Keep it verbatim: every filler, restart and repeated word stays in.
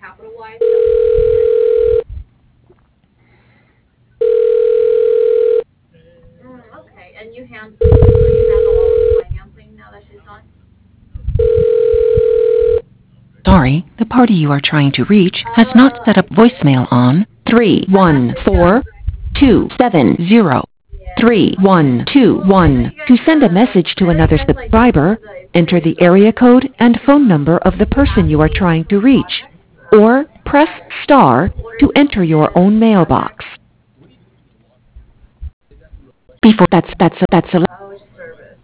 capital Y. So, mm, okay, and you handle so you handle all of the financing now that she's gone. Sorry, the party you are trying to reach has not Uh, set up voicemail on three one four two seven zero three one two one. To send a message to another subscriber, enter the area code and phone number of the person you are trying to reach, or press star to enter your own mailbox. Before that's that's that's a oh, it's service.